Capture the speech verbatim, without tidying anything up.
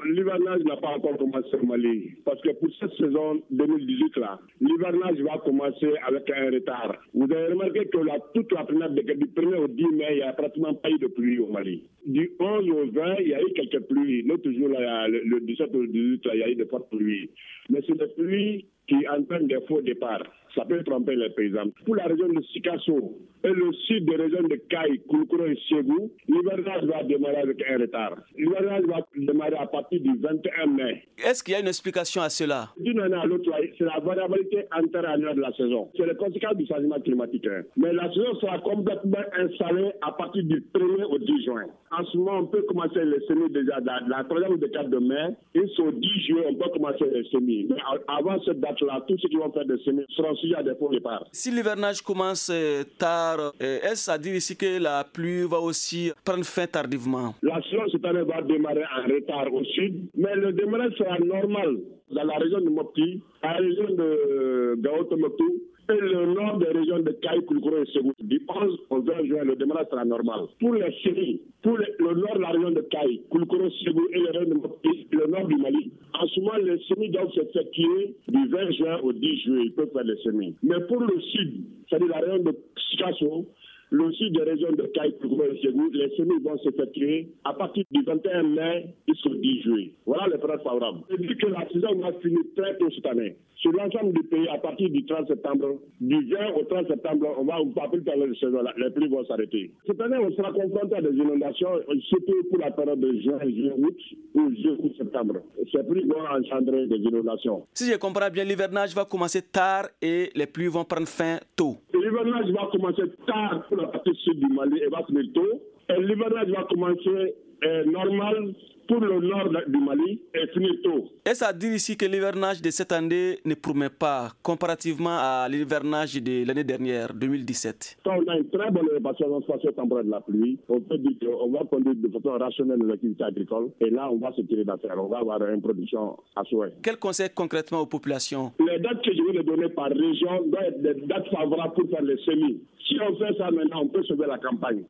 l'hivernage n'a pas encore commencé au Mali. Parce que pour cette saison deux mille dix-huit, là, l'hivernage va commencer avec un retard. Vous avez remarqué que la, toute la première, du premier au dix mai, il n'y a pratiquement pas eu de pluie au Mali. Du onze au vingt, il y a eu quelques pluies. L'autre jour, là, le, le dix-sept au dix-huit, là, il y a eu de fortes pluies. Mais c'est des pluies qui entraînent des faux départs. Ça peut tromper les paysans. Pour la région de Sikasso et le sud des régions de Kaï, Kouloukoro et Ségou, l'hivernage va démarrer avec un retard. L'hivernage va démarrer à partir du vingt et un mai. Est-ce qu'il y a une explication à cela? D'une année à l'autre, c'est la variabilité interannuelle de la saison. C'est les conséquences du changement climatique. Hein. Mais la saison sera complètement installée à partir du premier au dix juin. En ce moment, on peut commencer les semis déjà dans la troisième ou quatre de mai. Et au dix juillet, on peut commencer les semis. Mais avant cette date-là, tous ceux qui vont faire des semis seront sujets à des faux départs. Si l'hivernage commence tard, est-ce à dire ici que la pluie va aussi prendre fin tardivement? La saison cette année va démarrer en retard au sud, mais le démarrage sera normal dans la région de Mopti, la région de Gao-Tomoktou et le nord des régions de Kaï, Kouloukoro et Ségou. Du onze au vingt juin, le démarrage sera normal. Pour les semis, pour le, le nord de la région de Kaï, Kouloukoro, Ségou et les régions de Mopti, le nord du Mali, en ce moment, les semis doivent s'effectuer du vingt juin au dix juillet. Ils peuvent faire les semis. Mais pour le sud, c'est-à-dire la région de Sikasso, le sud des régions de Kaï, Kouloukoro et Ségou, les semis vont s'effectuer à partir du vingt et un mai jusqu'au dix juillet. Voilà les périodes favorables. Je dis que la saison va finir très tôt cette année. Sur l'ensemble du pays, à partir du trente septembre, du vingt au trente septembre, on va on va plus parler de saison, les pluies vont s'arrêter. Cette année, on sera confronté à des inondations, surtout pour la période de juin, juillet, août ou juillet, août, septembre. Ces pluies vont engendrer des inondations. Si je comprends bien, l'hivernage va commencer tard et les pluies vont prendre fin tôt. L'hivernage va commencer tard pour la partie sud du Mali et va finir tôt. Et l'hivernage va commencer euh, normal pour le nord du Mali et finir tôt. Est-ce à dire ici que l'hivernage de cette année ne promet pas comparativement à l'hivernage de l'année dernière, deux mille dix-sept? Quand on a une très bonne évacuation spatio-temporelle de la pluie, on peut dire qu'on va conduire de façon rationnelle l'activité agricole et là on va se tirer d'affaire, on va avoir une production à souhait. Quel conseil concrètement aux populations? Les dates que je vais les donner par région doivent être des dates favorables pour faire les semis. Si on fait ça maintenant, on peut sauver la campagne.